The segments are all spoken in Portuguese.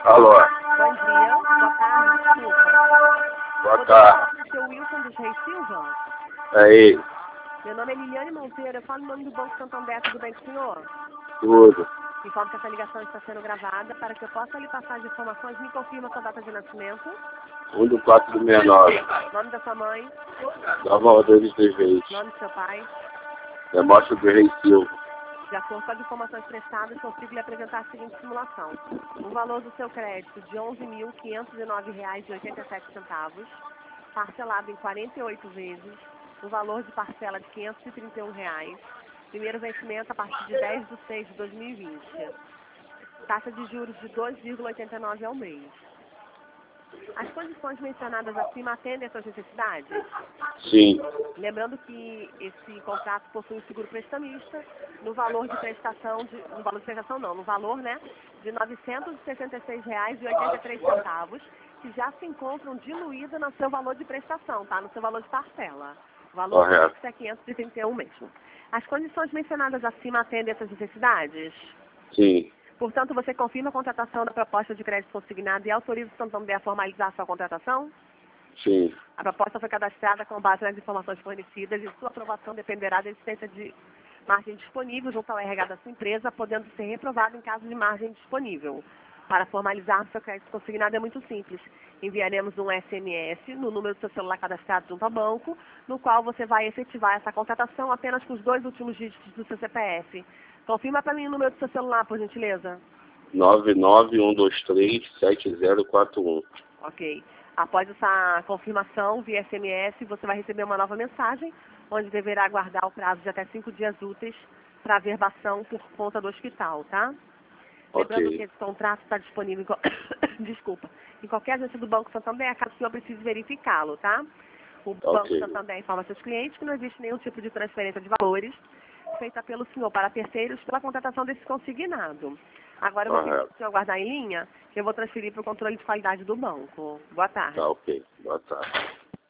Alô. Bom dia, boa tarde, desculpa. Boa tarde. Poderia falar com o seu Wilson dos Reis Silva? É ele. Meu nome é Liliane Monteiro, eu falo em nome do Banco Santander, tudo bem com o senhor? Tudo. Informo que essa ligação está sendo gravada para que eu possa lhe passar as informações. Me confirma sua data de nascimento, 1/4/69. nome da sua mãe, Nova Rodrigues dos Reis. nome do seu pai. Demonstra do Rei Silva. De acordo com as informações prestadas, consigo lhe apresentar a seguinte simulação. O valor do seu crédito de R$ 11.509,87, parcelado em 48 vezes, o valor de parcela de R$ 531. Primeiro vencimento a partir de 10/6/2020. Taxa de juros de 2,89 ao mês. As condições mencionadas acima atendem às suas necessidades? Sim. Lembrando que esse contrato possui um seguro prestamista no valor de prestação, no valor, né, de R$ 966,83, que já se encontram diluídos no seu valor de prestação, tá? No seu valor de parcela. O valor Correto. é 531 mesmo. As condições mencionadas acima atendem essas necessidades? Sim. Portanto, você confirma a contratação da proposta de crédito consignado e autoriza o Santander a formalizar a sua contratação? Sim. A proposta foi cadastrada com base nas informações fornecidas e sua aprovação dependerá da existência de margem disponível junto ao RH da sua empresa, podendo ser reprovada em caso de margem disponível. Para formalizar seu crédito consignado é muito simples. Enviaremos um SMS no número do seu celular cadastrado junto ao banco, no qual você vai efetivar essa contratação apenas com os 2 últimos dígitos do seu CPF. Confirma para mim o número do seu celular, por gentileza. 991237041. Ok. Após essa confirmação via SMS, você vai receber uma nova mensagem, onde deverá aguardar o prazo de até 5 dias úteis para averbação por conta do hospital, tá? Lembrando que Ok. esse contrato está disponível desculpa, em qualquer agência do Banco Santander, caso o senhor precise verificá-lo, tá? O Banco Ok. Santander informa seus clientes que não existe nenhum tipo de transferência de valores feita pelo senhor para terceiros pela contratação desse consignado. Agora eu vou pedir Correto. para o senhor aguardar em linha, que eu vou transferir para o controle de qualidade do banco. Boa tarde. Tá ok. Boa tarde.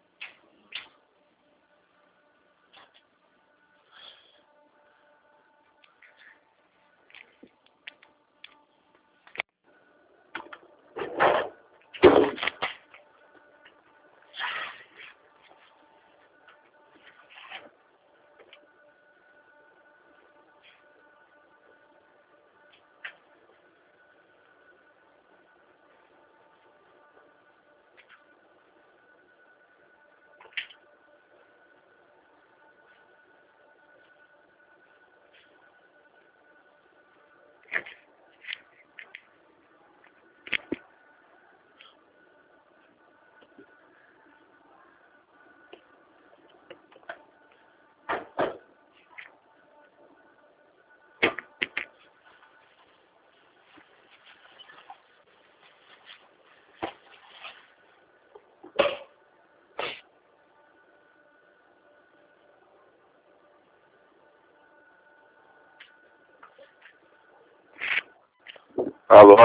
Alô?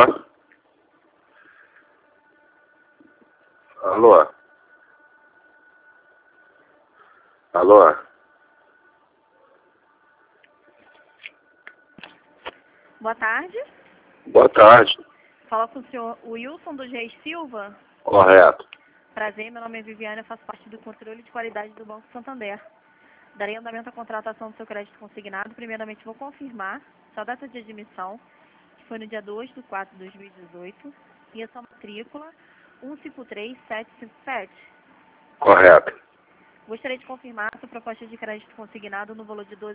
Alô? Alô? Boa tarde. Boa tarde. Fala com o senhor Wilson dos Reis Silva. Correto. Prazer, meu nome é Viviane, eu faço parte do controle de qualidade do Banco Santander. Darei andamento à contratação do seu crédito consignado. Primeiramente, vou confirmar sua data de admissão, que foi no dia 2/4/2018, e a sua matrícula 153757. Correto. Gostaria de confirmar a sua proposta de crédito consignado no valor de R$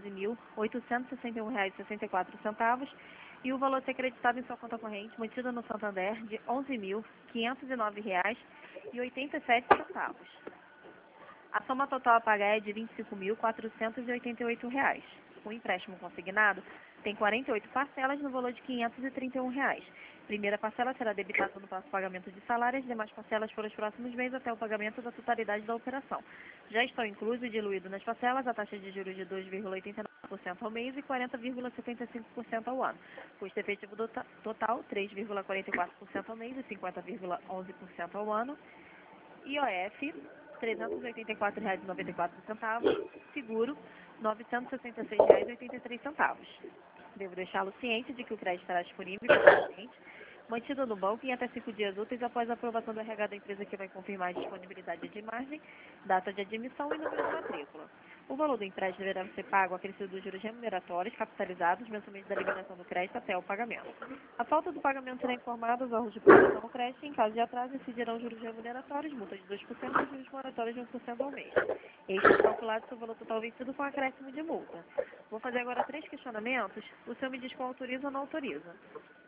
12.861,64 e o valor a ser acreditado em sua conta corrente, mantida no Santander, de R$ 11.509,87. A soma total a pagar é de R$ 25.488. O empréstimo consignado tem 48 parcelas no valor de R$ 531. Primeira parcela será debitada no próximo pagamento de salário, as demais parcelas por os próximos meses até o pagamento da totalidade da operação. Já estão incluso e diluído nas parcelas a taxa de juros de 2,89% ao mês e 40,75% ao ano. Custo efetivo total 3,44% ao mês e 50,11% ao ano. IOF R$ 384,94, seguro R$ 966,83. Devo deixá-lo ciente de que o crédito estará disponível imediatamente mantido no banco em até 5 dias úteis após a aprovação do RH da empresa, que vai confirmar a disponibilidade de margem, data de admissão e número de matrícula. O valor do empréstimo deverá ser pago acrescido dos juros remuneratórios capitalizados mensalmente da liberação do crédito até o pagamento. A falta do pagamento será informada aos órgãos de proteção ao crédito. Em caso de atraso, incidirão juros remuneratórios, multa de 2% e juros moratórios de 1% ao mês. Este é calculado seu valor total vencido com acréscimo de multa. Vou fazer agora 3 questionamentos. O senhor me diz qual autoriza ou não autoriza.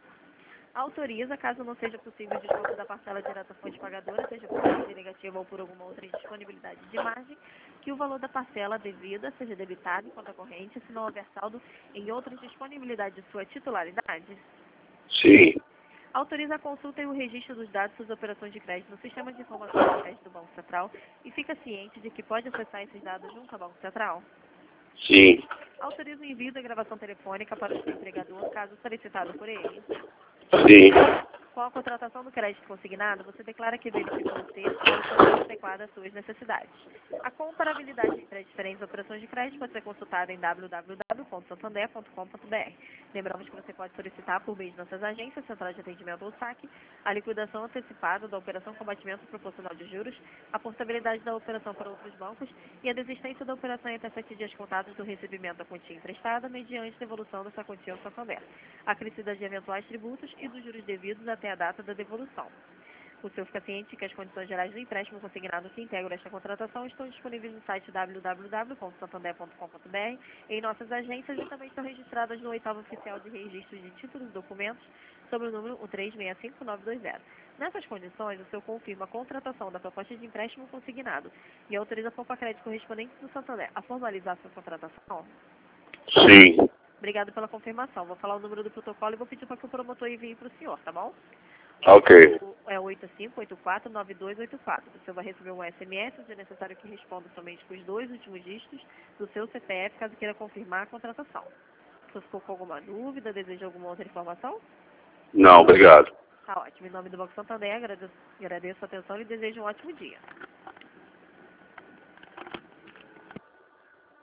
Autoriza, caso não seja possível o desconto da parcela direta à fonte pagadora, seja por causa de negativa ou por alguma outra indisponibilidade de margem, que o valor da parcela devida seja debitado em conta corrente, se não houver saldo em outras disponibilidades de sua titularidade. Sim. Autoriza a consulta e o registro dos dados das operações de crédito no Sistema de Informações de Crédito do Banco Central e fica ciente de que pode acessar esses dados junto ao Banco Central. Sim. Autoriza o envio da gravação telefônica para o seu empregador, caso solicitado por ele. Sim. Com a contratação do crédito consignado, você declara que verificou ter a solução adequada às suas necessidades. A comparabilidade entre as diferentes operações de crédito pode ser consultada em www.santander.com.br. Lembramos que você pode solicitar por meio de nossas agências, central de atendimento ou saque, a liquidação antecipada da operação com batimento proporcional de juros, a portabilidade da operação para outros bancos e a desistência da operação em até 7 dias contados do recebimento da quantia emprestada mediante devolução dessa quantia ao Santander, acrescida de eventuais tributos e dos juros devidos até a data da devolução. O senhor fica ciente que as condições gerais do empréstimo consignado que integram esta contratação estão disponíveis no site www.santander.com.br, em nossas agências, e também estão registradas no 8º Oficial de Registro de Títulos e Documentos, sob o número 1365920. Nessas condições, o senhor confirma a contratação da proposta de empréstimo consignado e autoriza a Poupa Crédito correspondente do Santander a formalizar sua contratação? Sim. Obrigado pela confirmação. Vou falar o número do protocolo e vou pedir para que o promotor envie para o senhor, tá bom? Ok. É 85849284. O senhor vai receber um SMS, se necessário que responda somente com os 2 últimos dígitos do seu CPF, caso queira confirmar a contratação. O senhor ficou com alguma dúvida, deseja alguma outra informação? Não, obrigado. Tá ótimo. Em nome do Banco Santander, agradeço a atenção e desejo um ótimo dia.